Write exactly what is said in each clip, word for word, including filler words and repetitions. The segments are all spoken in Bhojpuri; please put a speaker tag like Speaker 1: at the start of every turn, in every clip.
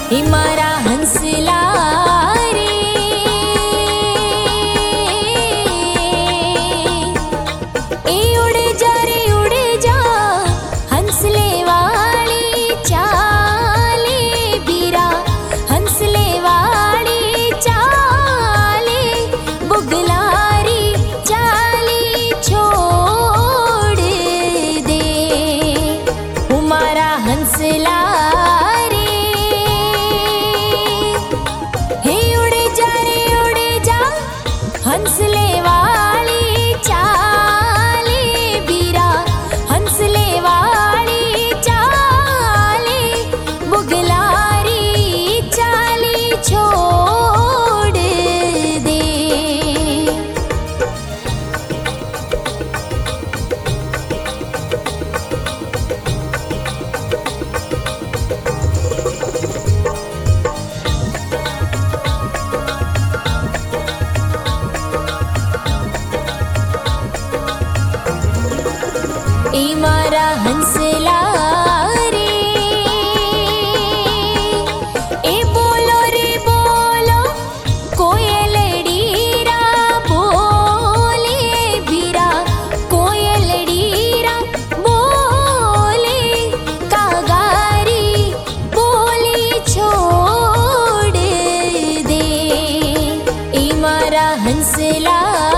Speaker 1: हे मारा हंसला रे, ए उड़े जा रे उड़े जा हंसले वाली चाले बीरा, हंसले वाली चाले बुगलारी चाली छोड़ दे। हमारा हंसला हंसले वाली चाले बीरा, हंसले वाली चाले बुगलारी चाली छोड़ दे। ए मारा हंसला रे, ए बोलो रे बोलो कोयलड़ी रा बोले बीरा, कोयलड़ी रा बोले कागारी बोली छोड़ दे। ए मारा हंसला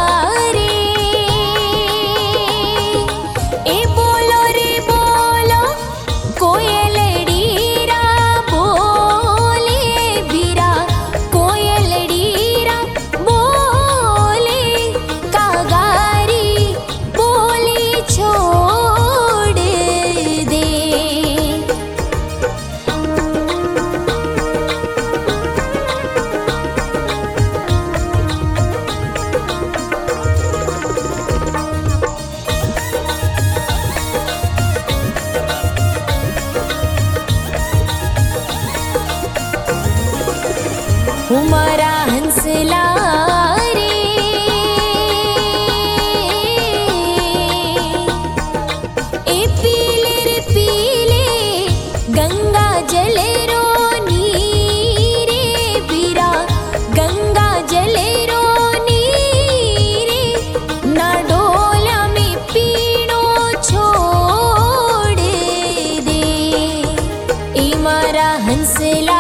Speaker 1: हमारा हंसला रे, ए पीले रे पीले गंगा जल रो नीरे बीरा, गंगा जल रो नीरे ना डोला में पीनो छोड़ दे। ए मारा हंसला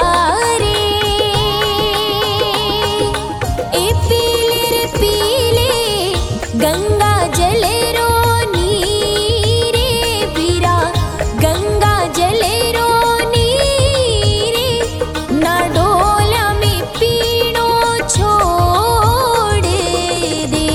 Speaker 1: गंगा जल रो नीरे बीरा, गंगा जल रो नीरे ना डोला में पीनो छोड़ दे।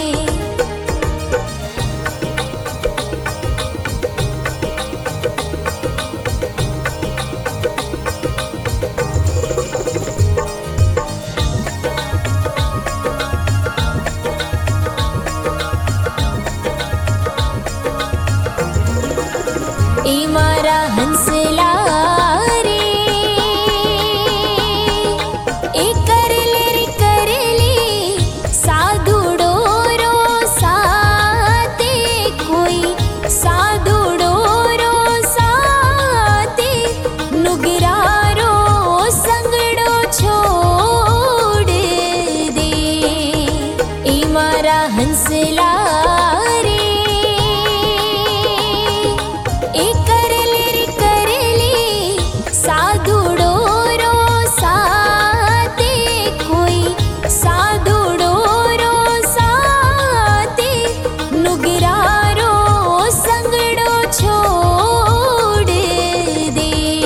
Speaker 1: ए मारा हंसला रे, ए कर ले रे कर ले साधुड़ो रो साते कोई, साधुड़ो रो साते नुगरारो संगड़ो छोड़ दे। ए मारा हंसला साधुड़ो रो साते कोई, साधुड़ो रो साते नुगरारो संगड़ो छोड़ दे।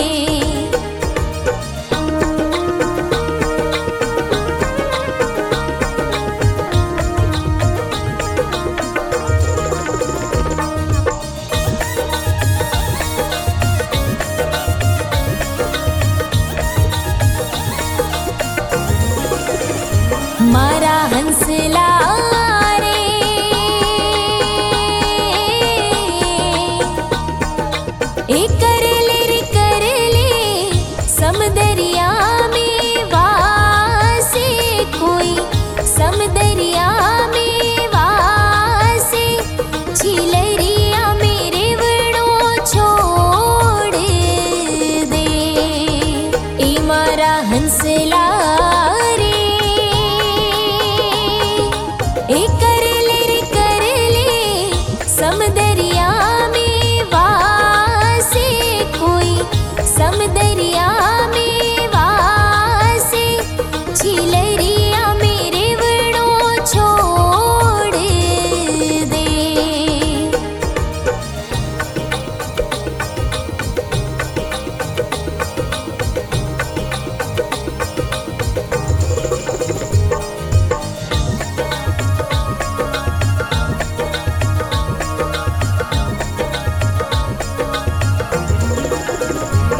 Speaker 1: मारा हंसला रे, ए कर ले रे कर ले समदरिया में वासे कोई, समदरिया में वासे छिलरिया मेरे वड़ो छोड़ दे। ए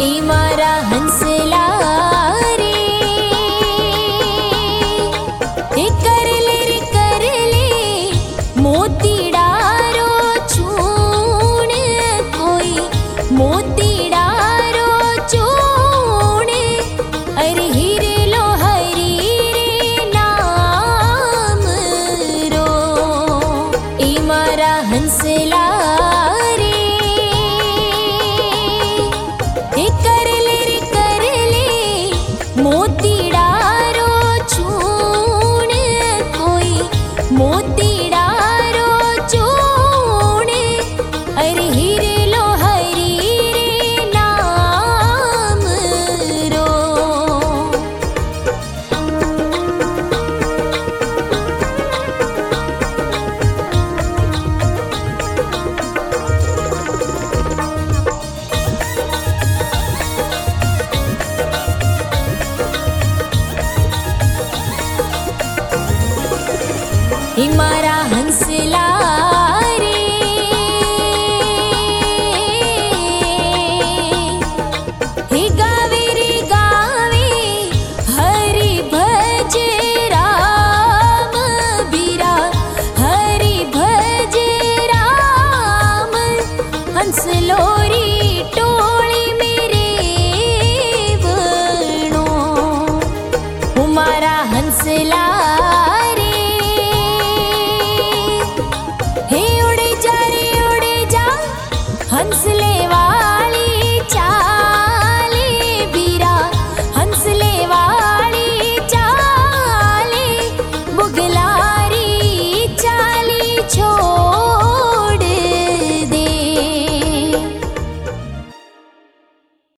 Speaker 1: ए मारा हंसला रे ए कर ले रे कर ले मोतीडारो चूण कोई मोतीडारो चूण अरे हीरे लो हरी रे नाम रो ए मारा हंसला रे ए कर ले रे कर ले मोतीडारो चूण कोई मोतीडारो चूण अरे हीरे लो हरी रे नाम रो हे मारा हंसला रे हे गावे रे गावे हरि भज राम बीरा हरि भज राम हंस लोरी टो